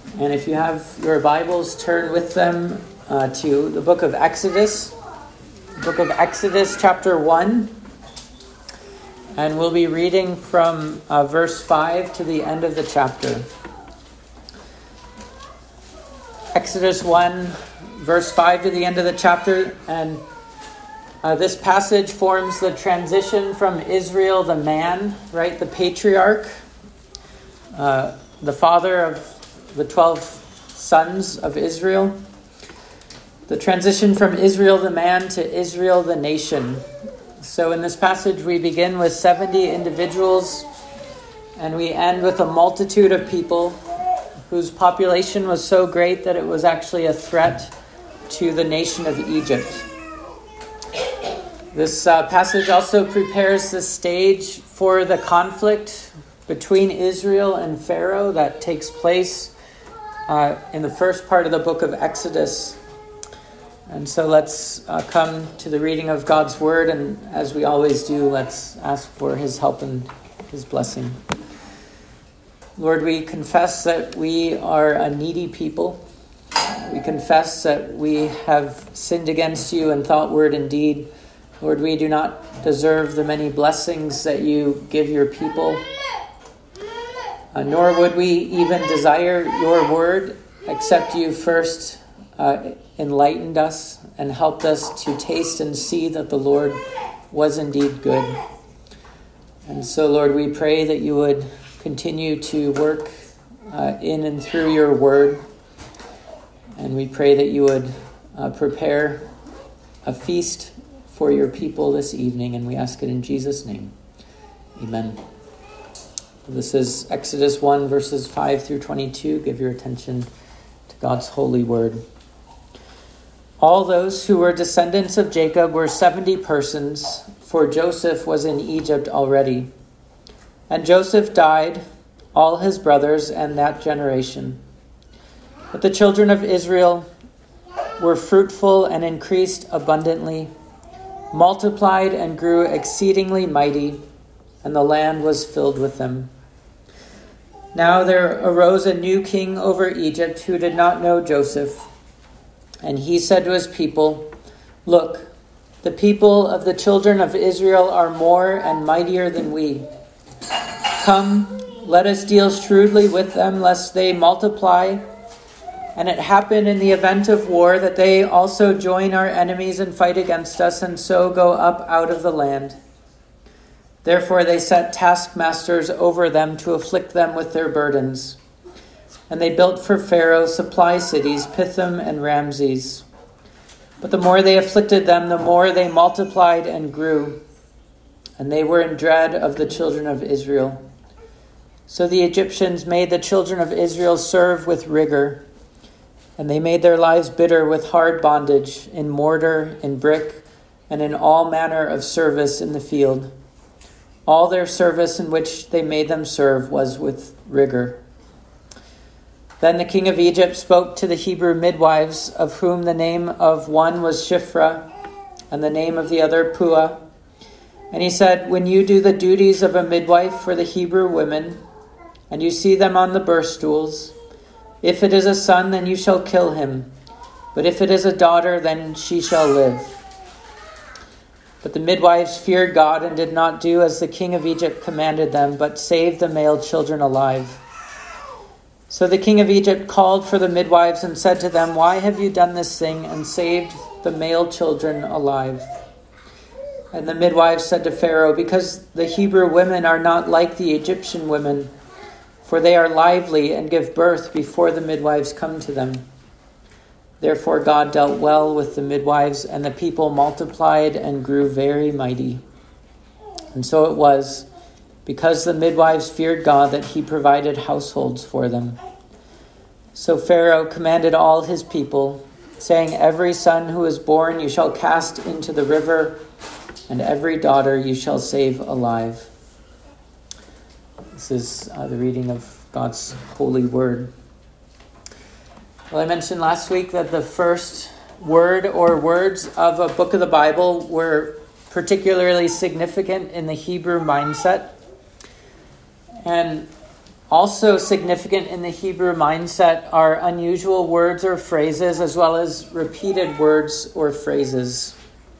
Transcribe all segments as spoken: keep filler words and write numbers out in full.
And if you have your Bibles, turn with them uh, to the book of Exodus. Book of Exodus, chapter one. And we'll be reading from uh, verse five to the end of the chapter. Exodus one, verse five to the end of the chapter. And uh, this passage forms the transition from Israel, the man, right, the patriarch, uh, the father of the twelve sons of Israel. The transition from Israel the man to Israel the nation. So in this passage we begin with seventy individuals and we end with a multitude of people whose population was so great that it was actually a threat to the nation of Egypt. This uh, passage also prepares the stage for the conflict between Israel and Pharaoh that takes place Uh, in the first part of the book of Exodus. And so let's uh, come to the reading of God's word, and as we always do, let's ask for his help and his blessing. Lord, we confess that we are a needy people. We confess that we have sinned against you in thought, word, and deed. Lord, we do not deserve the many blessings that you give your people. Uh, nor would we even desire your word, except you first uh, enlightened us and helped us to taste and see that the Lord was indeed good. And so, Lord, we pray that you would continue to work uh, in and through your word. And we pray that you would uh, prepare a feast for your people this evening. And we ask it in Jesus' name. Amen. This is Exodus one, verses five through twenty-two. Give your attention to God's holy word. All those who were descendants of Jacob were seventy persons, for Joseph was in Egypt already. And Joseph died, all his brothers, and that generation. But the children of Israel were fruitful and increased abundantly, multiplied and grew exceedingly mighty, and the land was filled with them. Now there arose a new king over Egypt who did not know Joseph. And he said to his people, "Look, the people of the children of Israel are more and mightier than we. Come, let us deal shrewdly with them, lest they multiply. And it happen in the event of war that they also join our enemies and fight against us, and so go up out of the land." Therefore they set taskmasters over them to afflict them with their burdens. And they built for Pharaoh supply cities, Pithom and Ramses. But the more they afflicted them, the more they multiplied and grew. And they were in dread of the children of Israel. So the Egyptians made the children of Israel serve with rigor. And they made their lives bitter with hard bondage, in mortar, in brick, and in all manner of service in the field. All their service in which they made them serve was with rigor. Then the king of Egypt spoke to the Hebrew midwives, of whom the name of one was Shiphrah, and the name of the other Puah. And he said, "When you do the duties of a midwife for the Hebrew women, and you see them on the birth stools, if it is a son, then you shall kill him. But if it is a daughter, then she shall live." But the midwives feared God and did not do as the king of Egypt commanded them, but saved the male children alive. So the king of Egypt called for the midwives and said to them, "Why have you done this thing and saved the male children alive?" And the midwives said to Pharaoh, "Because the Hebrew women are not like the Egyptian women, for they are lively and give birth before the midwives come to them." Therefore God dealt well with the midwives, and the people multiplied and grew very mighty. And so it was, because the midwives feared God, that he provided households for them. So Pharaoh commanded all his people, saying, "Every son who is born you shall cast into the river, and every daughter you shall save alive." This is uh, the reading of God's holy word. Well, I mentioned last week that the first word or words of a book of the Bible were particularly significant in the Hebrew mindset. And also significant in the Hebrew mindset are unusual words or phrases, as well as repeated words or phrases.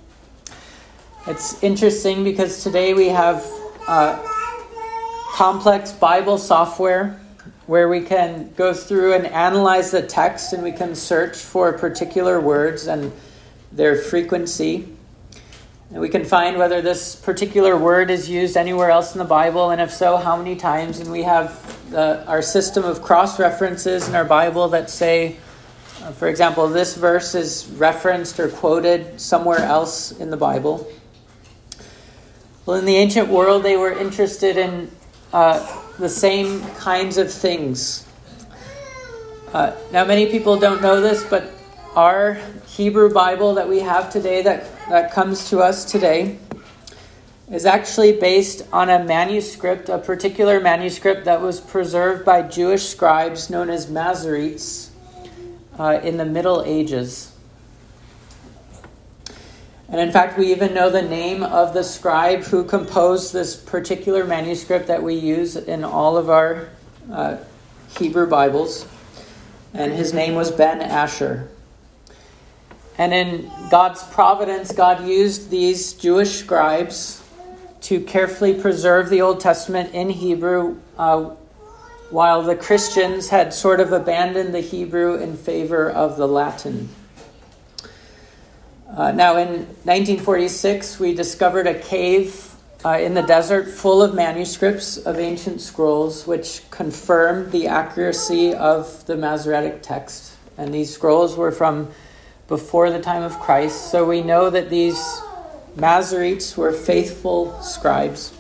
It's interesting because today we have uh, complex Bible software where we can go through and analyze the text, and we can search for particular words and their frequency. And we can find whether this particular word is used anywhere else in the Bible, and if so, how many times. And we have the, our system of cross-references in our Bible that say, uh, for example, this verse is referenced or quoted somewhere else in the Bible. Well, in the ancient world, they were interested in uh, the same kinds of things. Uh, now, many people don't know this, but our Hebrew Bible that we have today, that, that comes to us today, is actually based on a manuscript, a particular manuscript that was preserved by Jewish scribes known as Masoretes uh, in the Middle Ages. And in fact, we even know the name of the scribe who composed this particular manuscript that we use in all of our uh, Hebrew Bibles. And his name was Ben Asher. And in God's providence, God used these Jewish scribes to carefully preserve the Old Testament in Hebrew, uh, while the Christians had sort of abandoned the Hebrew in favor of the Latin. Uh, now, in nineteen forty-six, we discovered a cave uh, in the desert full of manuscripts of ancient scrolls, which confirmed the accuracy of the Masoretic text. And these scrolls were from before the time of Christ. So we know that these Masoretes were faithful scribes.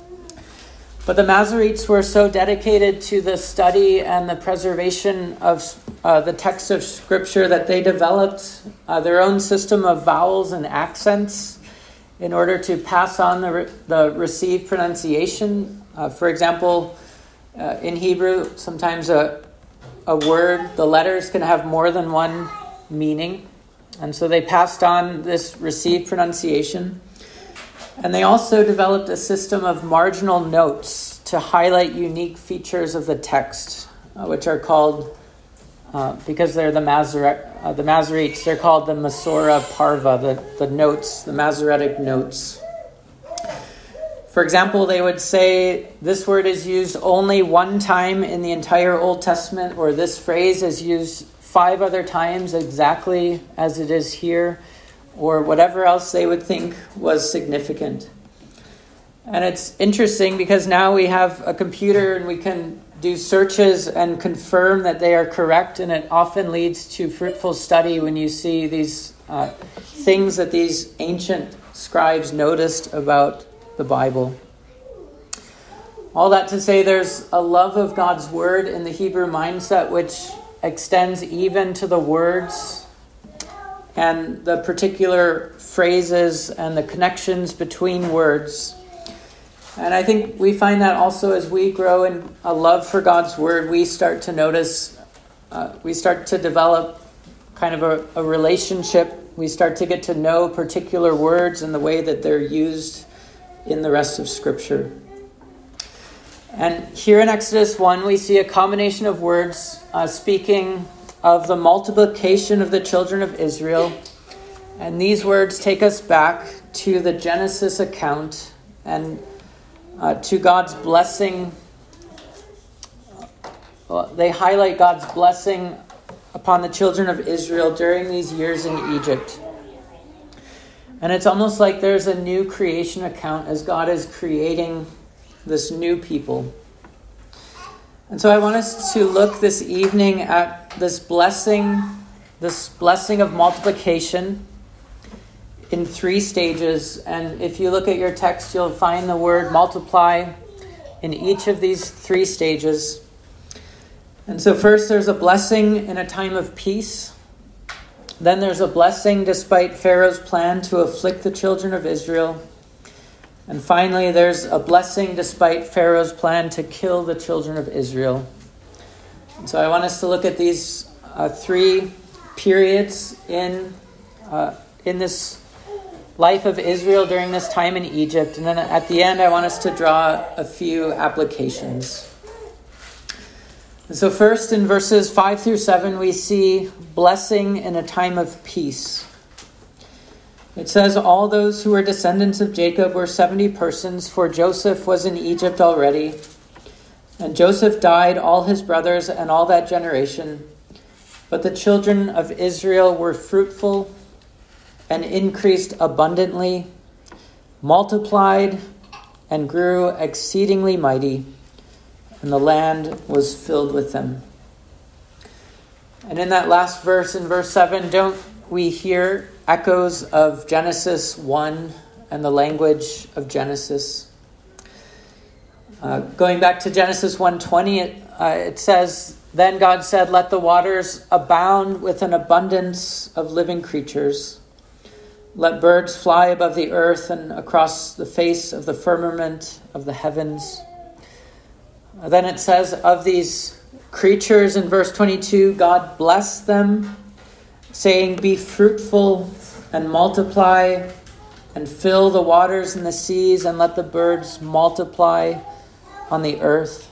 But the Masoretes were so dedicated to the study and the preservation of uh, the text of Scripture that they developed uh, their own system of vowels and accents in order to pass on the, re- the received pronunciation. Uh, for example, uh, in Hebrew, sometimes a, a word, the letters can have more than one meaning. And so they passed on this received pronunciation. And they also developed a system of marginal notes to highlight unique features of the text, uh, which are called, uh, because they're the Masoret, uh, the Masoretes, they're called the Masora Parva, the, the notes, the Masoretic notes. For example, they would say this word is used only one time in the entire Old Testament, or this phrase is used five other times exactly as it is here, or whatever else they would think was significant. And it's interesting because now we have a computer and we can do searches and confirm that they are correct, and it often leads to fruitful study when you see these uh, things that these ancient scribes noticed about the Bible. All that to say, there's a love of God's word in the Hebrew mindset which extends even to the words and the particular phrases and the connections between words. And I think we find that also as we grow in a love for God's word, we start to notice, uh, we start to develop kind of a, a relationship. We start to get to know particular words and the way that they're used in the rest of Scripture. And here in Exodus one, we see a combination of words uh, speaking of the multiplication of the children of Israel. And these words take us back to the Genesis account and uh, to God's blessing. Well, they highlight God's blessing upon the children of Israel during these years in Egypt. And it's almost like there's a new creation account as God is creating this new people. And so I want us to look this evening at this blessing, this blessing of multiplication in three stages. And if you look at your text, you'll find the word multiply in each of these three stages. And so first there's a blessing in a time of peace. Then there's a blessing despite Pharaoh's plan to afflict the children of Israel. And finally, there's a blessing despite Pharaoh's plan to kill the children of Israel. And so I want us to look at these uh, three periods in uh, in this life of Israel during this time in Egypt. And then at the end, I want us to draw a few applications. So first, in verses five through seven, we see blessing in a time of peace. It says, all those who were descendants of Jacob were seventy persons, for Joseph was in Egypt already. And Joseph died, all his brothers, and all that generation. But the children of Israel were fruitful and increased abundantly, multiplied and grew exceedingly mighty, and the land was filled with them. And in that last verse, in verse seven, don't we hear echoes of Genesis one and the language of Genesis? Uh, going back to Genesis one twenty, it, uh, it says, then God said, let the waters abound with an abundance of living creatures. Let birds fly above the earth and across the face of the firmament of the heavens. Uh, then it says of these creatures in verse twenty-two, God blessed them, saying, be fruitful and multiply and fill the waters and the seas, and let the birds multiply on the earth.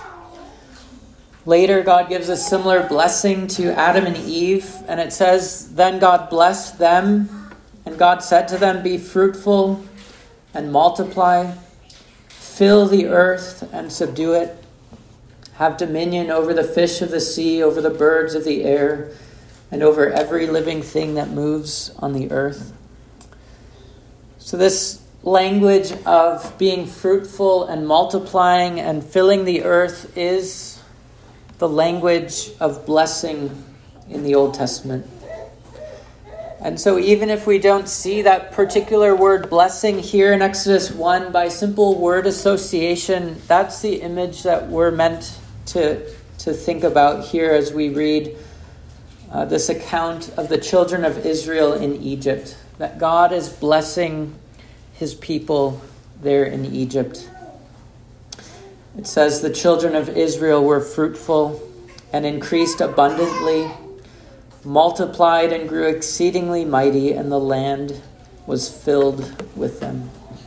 Later, God gives a similar blessing to Adam and Eve, and it says, then God blessed them, and God said to them, be fruitful and multiply, fill the earth and subdue it, have dominion over the fish of the sea, over the birds of the air, and over every living thing that moves on the earth. So this language of being fruitful and multiplying and filling the earth is the language of blessing in the Old Testament. And so even if we don't see that particular word blessing here in Exodus one, by simple word association, that's the image that we're meant to, to think about here as we read uh, this account of the children of Israel in Egypt, that God is blessing his people there in Egypt. It says the children of Israel were fruitful and increased abundantly, multiplied and grew exceedingly mighty, and the land was filled with them.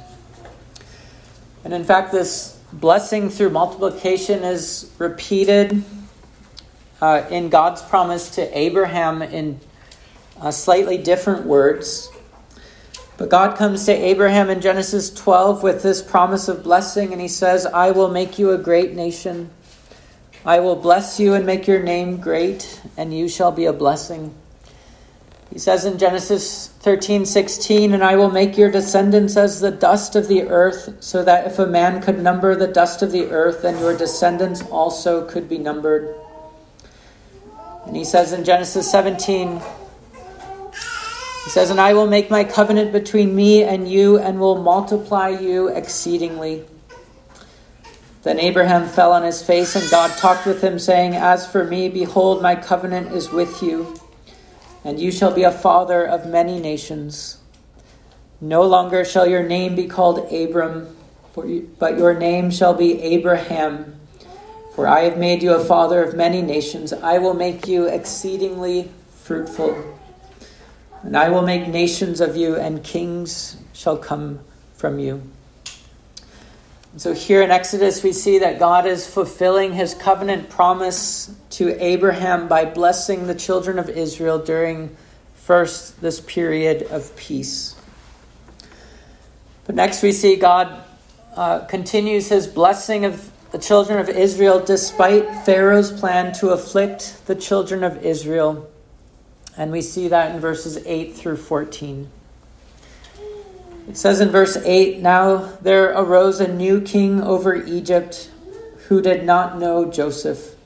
And in fact, this blessing through multiplication is repeated uh, in God's promise to Abraham in uh, slightly different words. But God comes to Abraham in Genesis twelve with this promise of blessing, and he says, I will make you a great nation. I will bless you and make your name great, and you shall be a blessing. He says in Genesis thirteen sixteen, and I will make your descendants as the dust of the earth, so that if a man could number the dust of the earth, then your descendants also could be numbered. And he says in Genesis seventeen, he says, and I will make my covenant between me and you, and will multiply you exceedingly. Then Abraham fell on his face, and God talked with him, saying, as for me, behold, my covenant is with you, and you shall be a father of many nations. No longer shall your name be called Abram, but your name shall be Abraham. For I have made you a father of many nations. I will make you exceedingly fruitful. And I will make nations of you, and kings shall come from you. And so here in Exodus, we see that God is fulfilling his covenant promise to Abraham by blessing the children of Israel during first this period of peace. But next we see God uh, continues his blessing of the children of Israel despite Pharaoh's plan to afflict the children of Israel. And we see that in verses eight through fourteen. It says in verse eight, now there arose a new king over Egypt who did not know Joseph.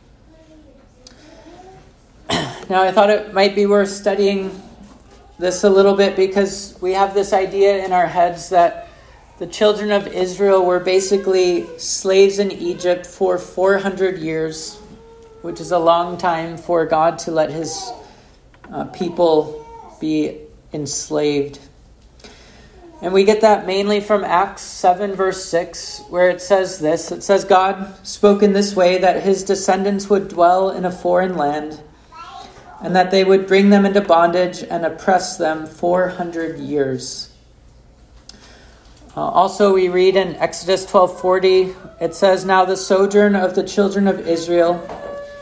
Now I thought it might be worth studying this a little bit, because we have this idea in our heads that the children of Israel were basically slaves in Egypt for four hundred years, which is a long time for God to let his Uh, people be enslaved. And we get that mainly from Acts seven verse six, where it says this. It says, God spoke in this way, that his descendants would dwell in a foreign land, and that they would bring them into bondage and oppress them four hundred years. Uh, also we read in Exodus twelve forty, it says, now the sojourn of the children of Israel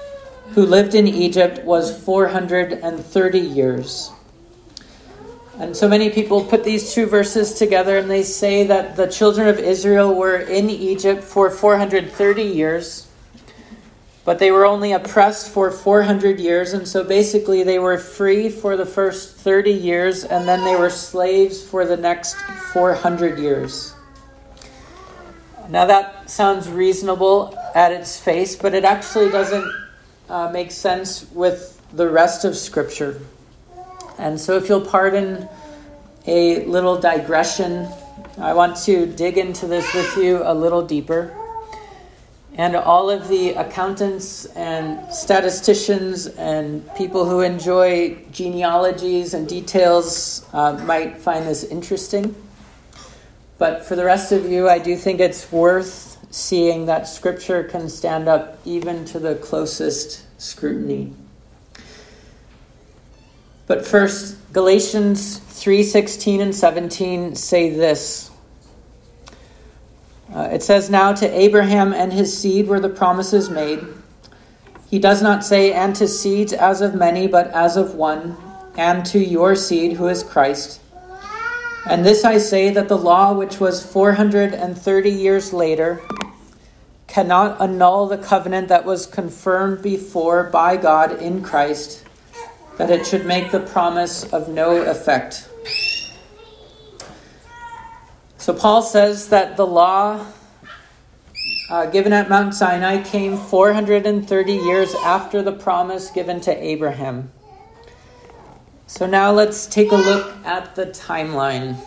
who lived in Egypt was four hundred thirty years. And so many people put these two verses together and they say that the children of Israel were in Egypt for four hundred thirty years, but they were only oppressed for four hundred years. And so basically they were free for the first thirty years and then they were slaves for the next four hundred years. Now that sounds reasonable at its face, but it actually doesn't uh, make sense with the rest of Scripture. And so if you'll pardon a little digression, I want to dig into this with you a little deeper. And all of the accountants and statisticians and people who enjoy genealogies and details uh, might find this interesting. But for the rest of you, I do think it's worth seeing that Scripture can stand up even to the closest scrutiny. But first, Galatians three sixteen and seventeen say this. Uh, it says, "Now to Abraham and his seed were the promises made. He does not say, and to seeds as of many, but as of one, and to your seed who is Christ. And this I say, that the law, which was four hundred thirty years later, cannot annul the covenant that was confirmed before by God in Christ, that it should make the promise of no effect." So Paul says that the law uh, given at Mount Sinai came four hundred thirty years after the promise given to Abraham. So now let's take a look at the timeline.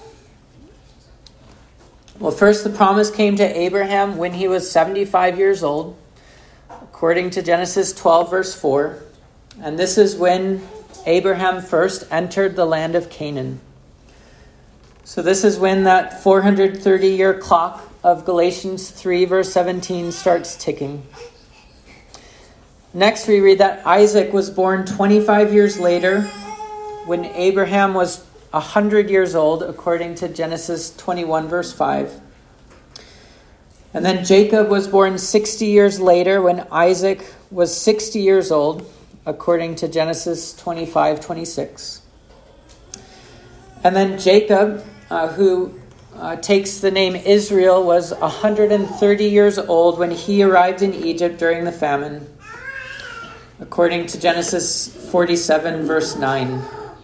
Well, first the promise came to Abraham when he was seventy-five years old, according to Genesis twelve, verse four. And this is when Abraham first entered the land of Canaan. So this is when that four hundred thirty year clock of Galatians three, verse seventeen starts ticking. Next we read that Isaac was born twenty-five years later, when Abraham was one hundred years old, according to Genesis twenty-one, verse five. And then Jacob was born sixty years later, when Isaac was sixty years old, according to Genesis twenty-five, twenty-six. And then Jacob, uh, who uh, takes the name Israel, was one hundred thirty years old when he arrived in Egypt during the famine, according to Genesis forty-seven, verse nine.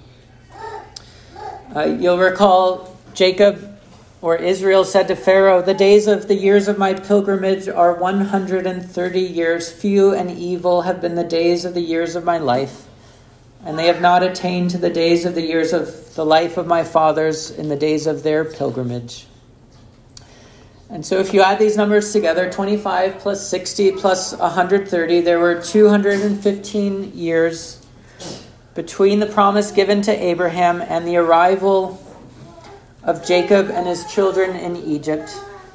Uh, you'll recall Jacob, or Israel, said to Pharaoh, "The days of the years of my pilgrimage are one hundred thirty years. Few and evil have been the days of the years of my life, and they have not attained to the days of the years of the life of my fathers in the days of their pilgrimage." And so if you add these numbers together, twenty-five plus sixty plus one hundred thirty, there were two hundred fifteen years between the promise given to Abraham and the arrival of Jacob and his children in Egypt.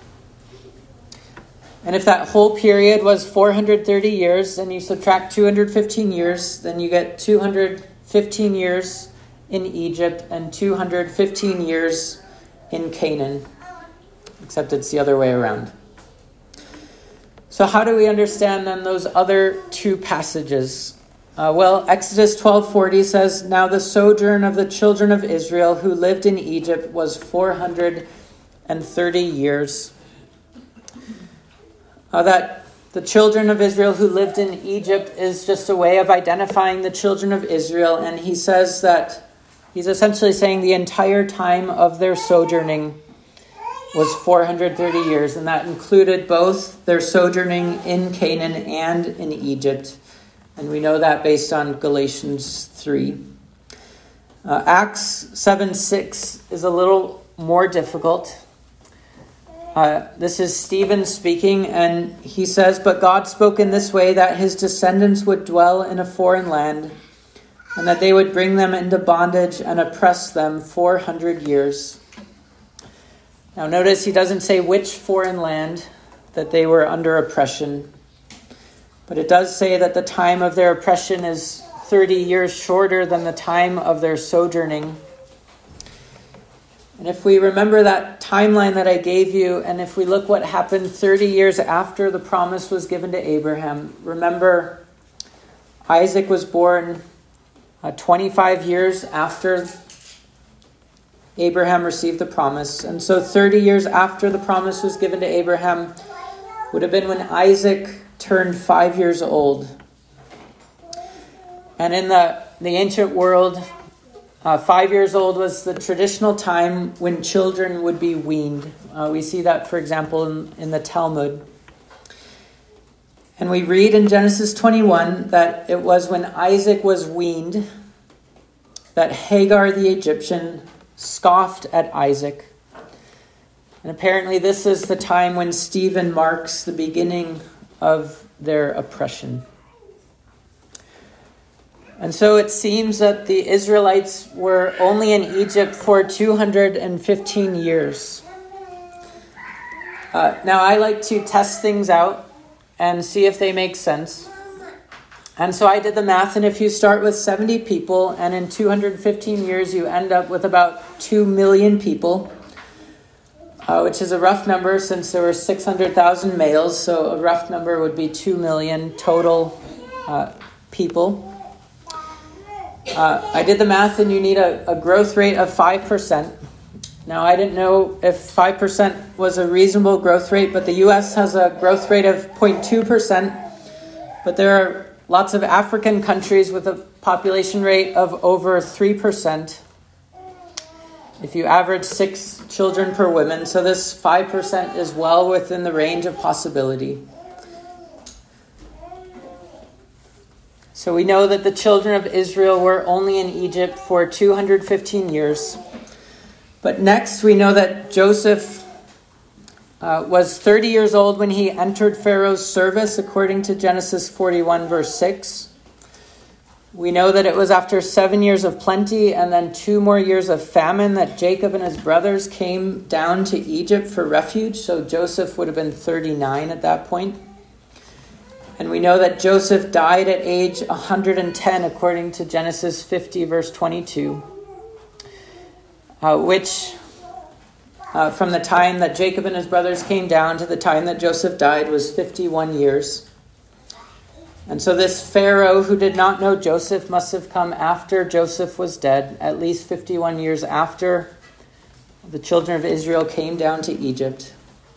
And if that whole period was four hundred thirty years, and you subtract two hundred fifteen years, then you get two hundred fifteen years in Egypt and two hundred fifteen years in Canaan, except it's the other way around. So how do we understand then those other two passages? Uh, well, Exodus twelve forty says, "Now the sojourn of the children of Israel who lived in Egypt was four hundred thirty years." Uh, that the children of Israel who lived in Egypt is just a way of identifying the children of Israel. And he says that he's essentially saying the entire time of their sojourning was four hundred thirty years. And that included both their sojourning in Canaan and in Egypt. And we know that based on Galatians three. Uh, Acts seven six is a little more difficult. Uh, this is Stephen speaking, and he says, "But God spoke in this way, that his descendants would dwell in a foreign land, and that they would bring them into bondage and oppress them four hundred years." Now notice he doesn't say which foreign land that they were under oppression. But it does say that the time of their oppression is thirty years shorter than the time of their sojourning. And if we remember that timeline that I gave you, and if we look what happened thirty years after the promise was given to Abraham, remember Isaac was born uh, twenty-five years after Abraham received the promise. And so thirty years after the promise was given to Abraham would have been when Isaac turned five years old. And in the, the ancient world, uh, five years old was the traditional time when children would be weaned. Uh, we see that, for example, in, in the Talmud. And we read in Genesis twenty-one that it was when Isaac was weaned that Hagar the Egyptian scoffed at Isaac. And apparently this is the time when Stephen marks the beginning of their oppression. And so it seems that the Israelites were only in Egypt for two hundred fifteen years. Uh, now I like to test things out and see if they make sense. And so I did the math, and if you start with seventy people, and in two hundred fifteen years you end up with about two million people, uh, which is a rough number since there were six hundred thousand males, so a rough number would be two million total uh, people. Uh, I did the math, and you need a, a growth rate of five percent. Now, I didn't know if five percent was a reasonable growth rate, but the U S has a growth rate of zero point two percent. But there are lots of African countries with a population rate of over three percent. If you average six children per woman, so this five percent is well within the range of possibility. So we know that the children of Israel were only in Egypt for two hundred fifteen years. But next we know that Joseph uh, was thirty years old when he entered Pharaoh's service, according to Genesis forty-one, verse six. We know that it was after seven years of plenty and then two more years of famine that Jacob and his brothers came down to Egypt for refuge. So Joseph would have been thirty-nine at that point. And we know that Joseph died at age one hundred ten, according to Genesis fifty, verse twenty-two. Uh, which, uh, from the time that Jacob and his brothers came down to the time that Joseph died, was fifty-one years. And so this Pharaoh who did not know Joseph must have come after Joseph was dead, at least fifty-one years after the children of Israel came down to Egypt.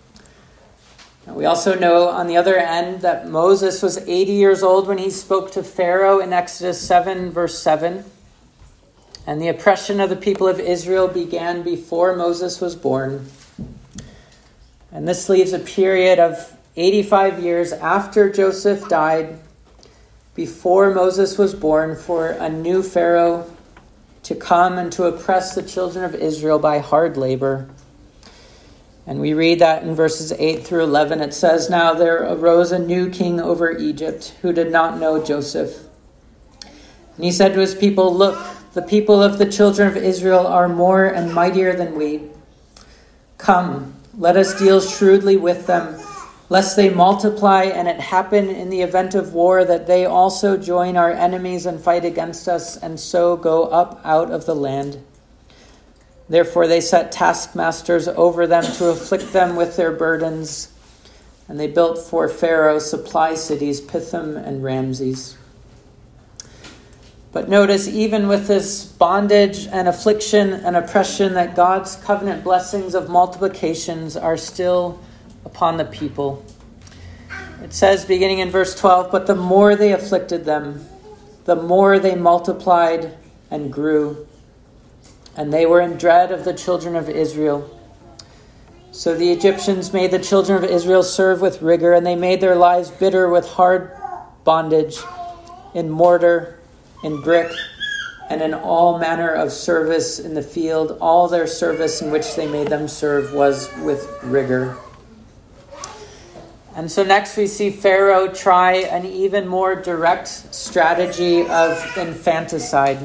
Now, we also know on the other end that Moses was eighty years old when he spoke to Pharaoh in Exodus seven, verse seven. And the oppression of the people of Israel began before Moses was born. And this leaves a period of eighty-five years after Joseph died, before Moses was born, for a new Pharaoh to come and to oppress the children of Israel by hard labor. And we read that in verses eight through eleven. It says, "Now there arose a new king over Egypt who did not know Joseph. And he said to his people, 'Look, the people of the children of Israel are more and mightier than we. Come, let us deal shrewdly with them, lest they multiply, and it happen in the event of war that they also join our enemies and fight against us, and so go up out of the land.' Therefore they set taskmasters over them to afflict them with their burdens, and they built for Pharaoh supply cities, Pithom and Ramses." But notice, even with this bondage and affliction and oppression, that God's covenant blessings of multiplications are still upon the people. It says, beginning in verse twelve, "But the more they afflicted them, the more they multiplied and grew. And they were in dread of the children of Israel. So the Egyptians made the children of Israel serve with rigor, and they made their lives bitter with hard bondage, in mortar, in brick, and in all manner of service in the field. All their service in which they made them serve was with rigor." And so next we see Pharaoh try an even more direct strategy of infanticide.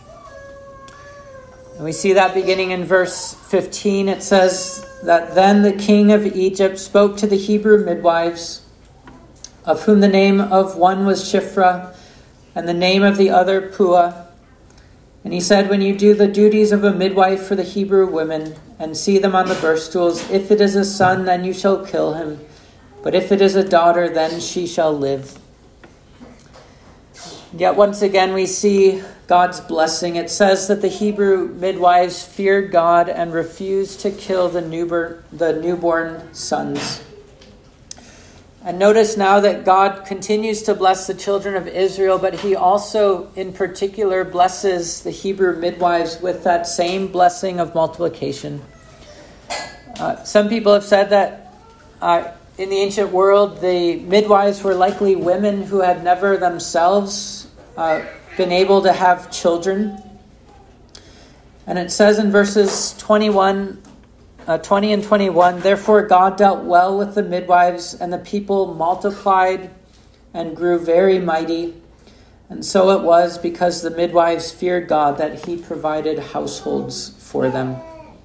And we see that beginning in verse fifteen. It says that then the king of Egypt spoke to the Hebrew midwives, of whom the name of one was Shiphrah, and the name of the other Puah. And he said, "When you do the duties of a midwife for the Hebrew women, and see them on the birth stools, if it is a son, then you shall kill him. But if it is a daughter, then she shall live." Yet once again we see God's blessing. It says that the Hebrew midwives feared God and refused to kill the newborn, the newborn sons. And notice now that God continues to bless the children of Israel, but he also in particular blesses the Hebrew midwives with that same blessing of multiplication. Uh, some people have said that uh, in the ancient world, the midwives were likely women who had never themselves uh, been able to have children. And it says in verses twenty-one, uh, twenty and twenty-one, "Therefore God dealt well with the midwives, and the people multiplied and grew very mighty. And so it was, because the midwives feared God, that he provided households for them."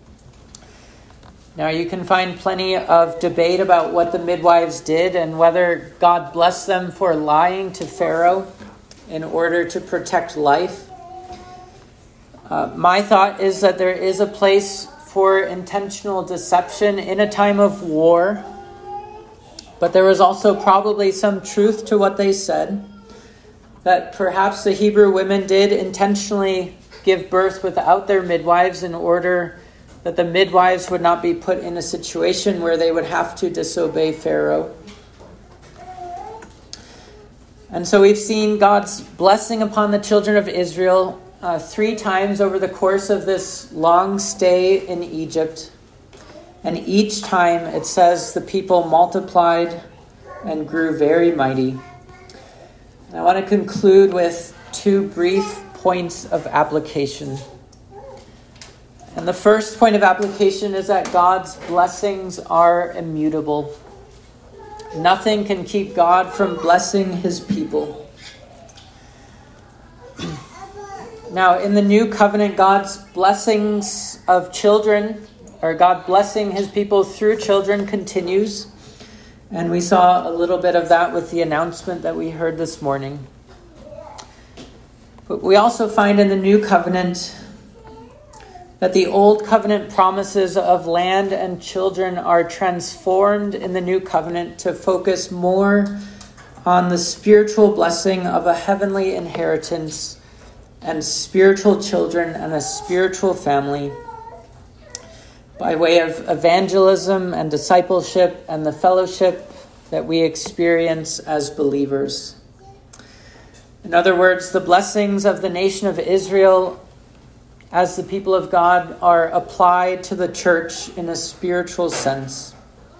Now, you can find plenty of debate about what the midwives did and whether God blessed them for lying to Pharaoh in order to protect life. Uh, my thought is that there is a place for intentional deception in a time of war, but there was also probably some truth to what they said, that perhaps the Hebrew women did intentionally give birth without their midwives in order that the midwives would not be put in a situation where they would have to disobey Pharaoh. And so we've seen God's blessing upon the children of Israel uh, three times over the course of this long stay in Egypt. And each time it says the people multiplied and grew very mighty. And I want to conclude with two brief points of application. And the first point of application is that God's blessings are immutable. Nothing can keep God from blessing his people. Now, in the new covenant, God's blessings of children, or God blessing his people through children, continues. And we saw a little bit of that with the announcement that we heard this morning. But we also find in the new covenant that the old covenant promises of land and children are transformed in the new covenant to focus more on the spiritual blessing of a heavenly inheritance and spiritual children and a spiritual family by way of evangelism and discipleship and the fellowship that we experience as believers. In other words, the blessings of the nation of Israel as the people of God are applied to the church in a spiritual sense.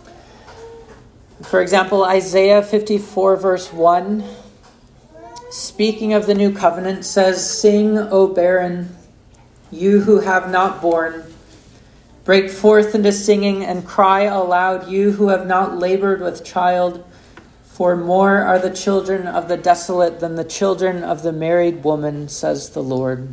For example, Isaiah fifty-four verse one, speaking of the new covenant, says, "Sing, O barren, you who have not borne. Break forth into singing and cry aloud, you who have not labored with child. For more are the children of the desolate than the children of the married woman, says the Lord."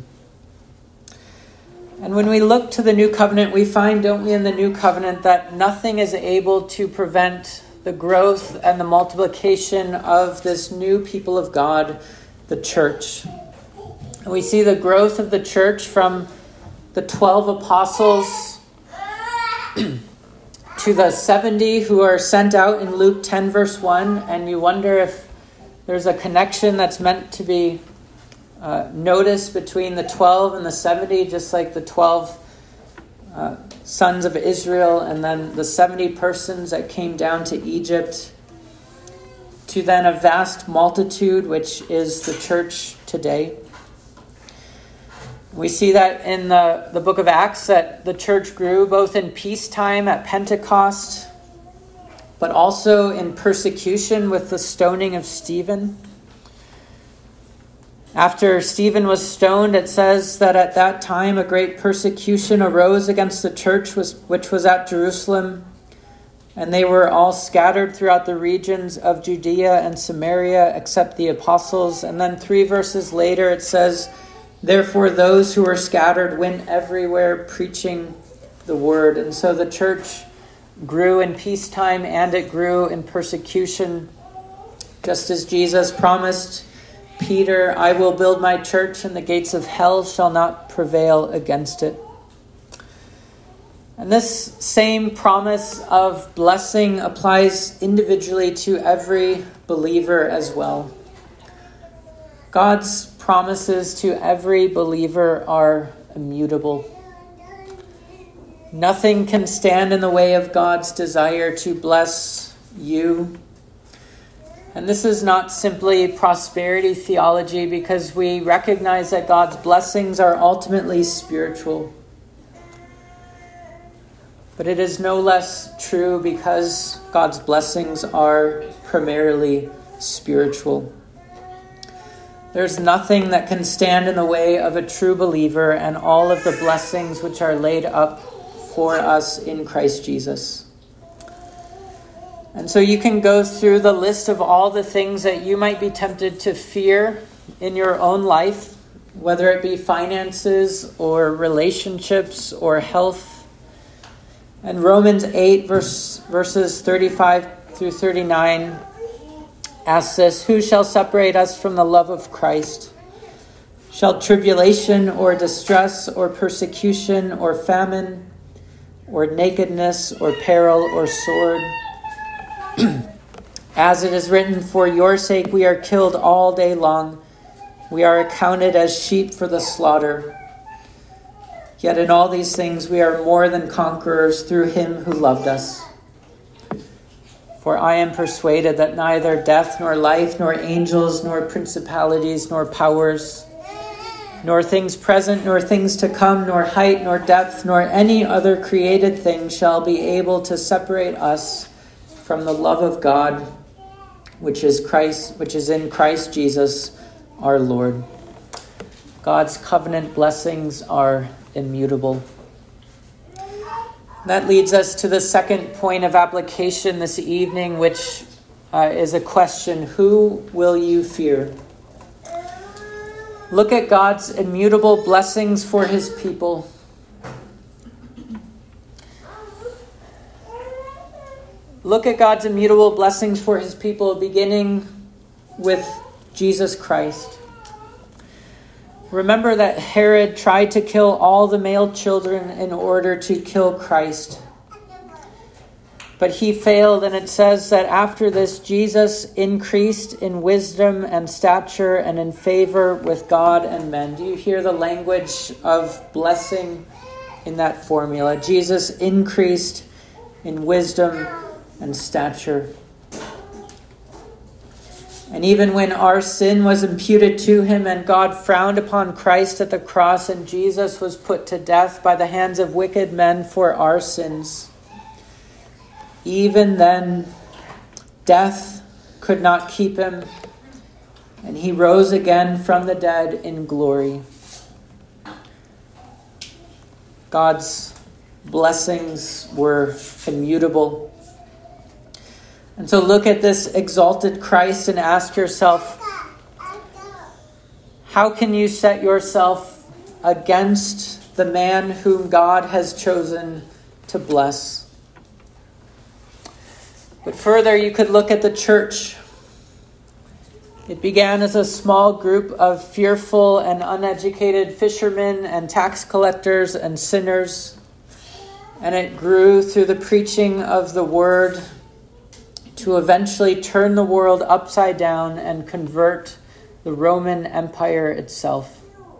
And when we look to the new covenant, we find, don't we, in the new covenant, that nothing is able to prevent the growth and the multiplication of this new people of God, the church. And we see the growth of the church from the twelve apostles to the seventy who are sent out in Luke ten verse one. And you wonder if there's a connection that's meant to be Uh, notice between the twelve and the seventy, just like the twelve uh, sons of Israel and then the seventy persons that came down to Egypt, to then a vast multitude, which is the church today. We see that in the, the book of Acts, that the church grew both in peacetime at Pentecost, but also in persecution with the stoning of Stephen. After Stephen was stoned, it says that at that time a great persecution arose against the church which was at Jerusalem, and they were all scattered throughout the regions of Judea and Samaria except the apostles. And then three verses later it says, "Therefore those who were scattered went everywhere preaching the word." And so the church grew in peacetime and it grew in persecution, just as Jesus promised Peter, "I will build my church, and the gates of hell shall not prevail against it." And this same promise of blessing applies individually to every believer as well. God's promises to every believer are immutable. Nothing can stand in the way of God's desire to bless you. And this is not simply prosperity theology, because we recognize that God's blessings are ultimately spiritual. But it is no less true because God's blessings are primarily spiritual. There's nothing that can stand in the way of a true believer and all of the blessings which are laid up for us in Christ Jesus. And so you can go through the list of all the things that you might be tempted to fear in your own life, whether it be finances or relationships or health. And Romans eight, verse, verses thirty-five through thirty-nine asks this: "Who shall separate us from the love of Christ? Shall tribulation or distress or persecution or famine or nakedness or peril or sword? As it is written, for your sake we are killed all day long. We are accounted as sheep for the slaughter. Yet in all these things we are more than conquerors through him who loved us. For I am persuaded that neither death nor life, nor angels, nor principalities, nor powers, nor things present, nor things to come, nor height, nor depth, nor any other created thing shall be able to separate us from the love of God, which is Christ, which is in Christ Jesus our Lord." God's covenant blessings are immutable. That leads us to the second point of application this evening, which uh, is a question: who will you fear? Look at God's immutable blessings for his people. Look at God's immutable blessings for his people, beginning with Jesus Christ. Remember that Herod tried to kill all the male children in order to kill Christ. But he failed, and it says that after this, Jesus increased in wisdom and stature and in favor with God and men. Do you hear the language of blessing in that formula? Jesus increased in wisdom and stature. And even when our sin was imputed to him and God frowned upon Christ at the cross and Jesus was put to death by the hands of wicked men for our sins, even then death could not keep him, and he rose again from the dead in glory. God's blessings were immutable. And so look at this exalted Christ and ask yourself, how can you set yourself against the man whom God has chosen to bless? But further, you could look at the church. It began as a small group of fearful and uneducated fishermen and tax collectors and sinners, and it grew through the preaching of the word to eventually turn the world upside down and convert the Roman Empire itself.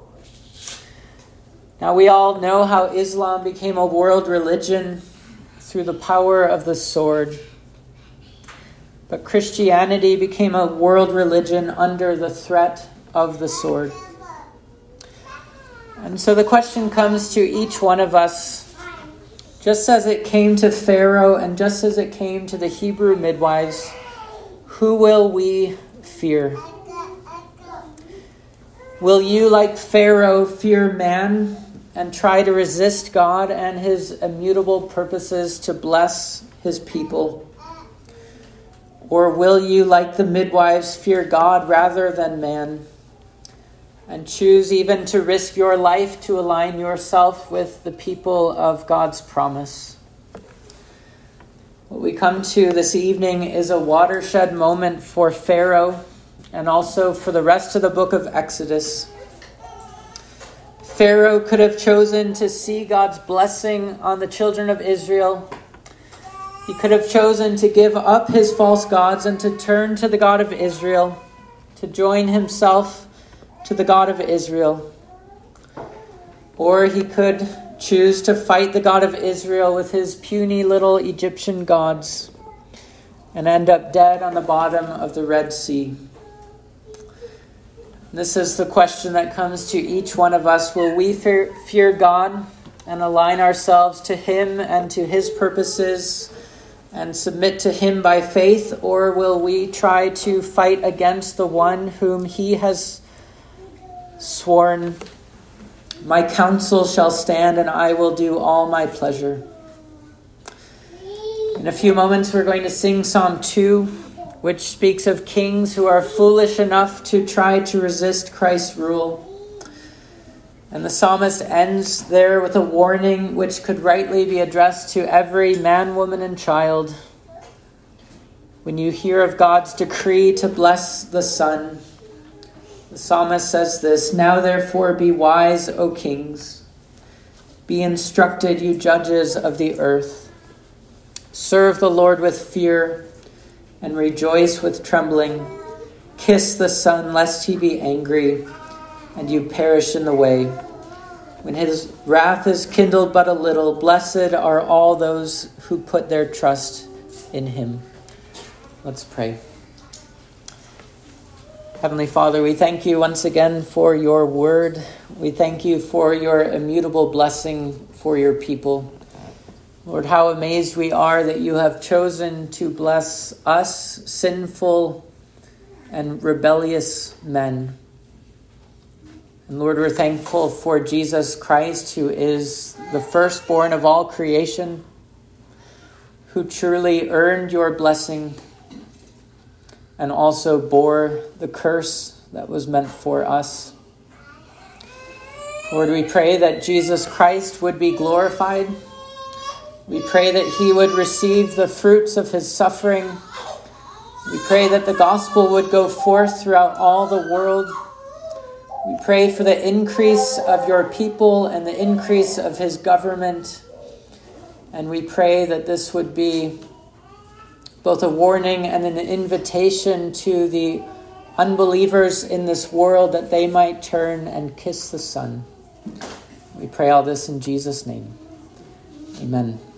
Now, we all know how Islam became a world religion through the power of the sword. But Christianity became a world religion under the threat of the sword. And so the question comes to each one of us, just as it came to Pharaoh and just as it came to the Hebrew midwives: who will we fear? Will you, like Pharaoh, fear man and try to resist God and his immutable purposes to bless his people? Or will you, like the midwives, fear God rather than man, and choose even to risk your life to align yourself with the people of God's promise? What we come to this evening is a watershed moment for Pharaoh and also for the rest of the book of Exodus. Pharaoh could have chosen to see God's blessing on the children of Israel. He could have chosen to give up his false gods and to turn to the God of Israel, to join himself to the God of Israel. Or he could choose to fight the God of Israel with his puny little Egyptian gods and end up dead on the bottom of the Red Sea. This is the question that comes to each one of us. Will we fear, fear God and align ourselves to him and to his purposes and submit to him by faith? Or will we try to fight against the one whom he has sworn, "My counsel shall stand and I will do all my pleasure"? In a few moments we're going to sing Psalm two, which speaks of kings who are foolish enough to try to resist Christ's rule. And the psalmist ends there with a warning which could rightly be addressed to every man, woman, and child. When you hear of God's decree to bless the son, the psalmist says this, "Now therefore be wise, O kings. Be instructed, you judges of the earth. Serve the Lord with fear and rejoice with trembling. Kiss the Son, lest he be angry, and you perish in the way. When his wrath is kindled but a little, blessed are all those who put their trust in him." Let's pray. Heavenly Father, we thank you once again for your word. We thank you for your immutable blessing for your people. Lord, how amazed we are that you have chosen to bless us, sinful and rebellious men. And Lord, we're thankful for Jesus Christ, who is the firstborn of all creation, who truly earned your blessing and also bore the curse that was meant for us. Lord, we pray that Jesus Christ would be glorified. We pray that he would receive the fruits of his suffering. We pray that the gospel would go forth throughout all the world. We pray for the increase of your people and the increase of his government. And we pray that this would be both a warning and an invitation to the unbelievers in this world that they might turn and kiss the Son. We pray all this in Jesus' name. Amen.